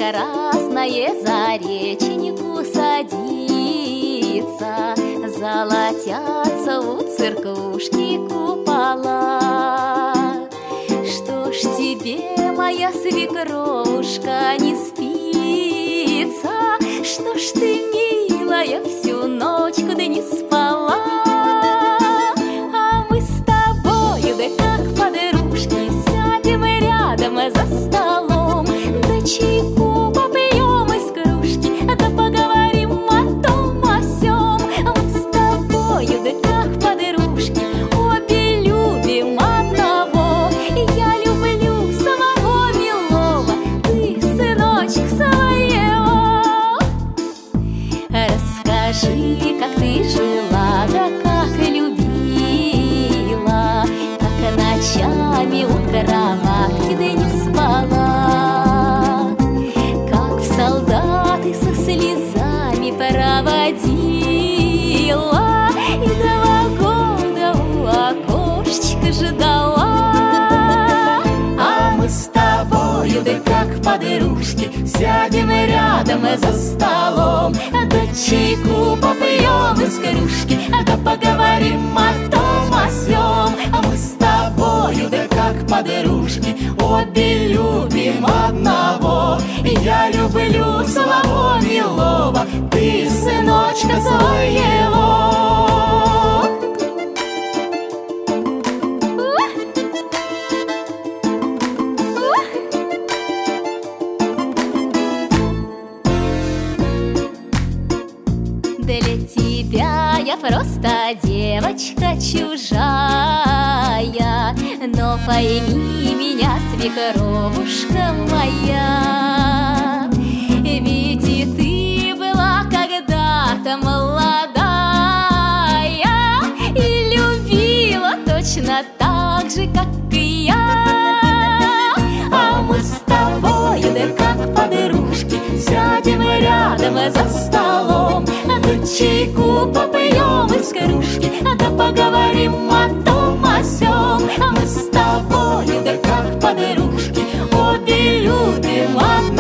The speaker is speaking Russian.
красное за реченьку садится, золотятся у церквушки купола. Что ж тебе, моя свекровушка, не спится? Что ж ты, милая, всю ночку да не спала? А мы с тобою, да как подружки, сядем рядом за столом, да чайку попьем из кружки, да поговорим о том, о сём. Мы с тобою, да как подружки, обе любим одного. Я люблю самого милого, ты сыночек своего. Расскажи, как ты жила, да как любила, как ночами у кроватки да не спала, как в солдаты со слезами проводила и 2 года у окошечка ждала. А мы с тобою, да как подружки, сядем рядом за столом, да чайку попьем из кружки, да поговорим о том, о сём. А мы с тобою, да как подружки, обе любим одного. Я люблю самого милого, ты сыночка своего. Для тебя я просто девочка чужая, но пойми меня, свекровушка моя, ведь и ты была когда-то молодая и любила точно так же, как и я. А мы с тобою, да как подружки, сядем рядом за столом, да чайку попьем из кружки, да поговорим о том, о сём. А мы с тобою, да как подружки, обе любим одного.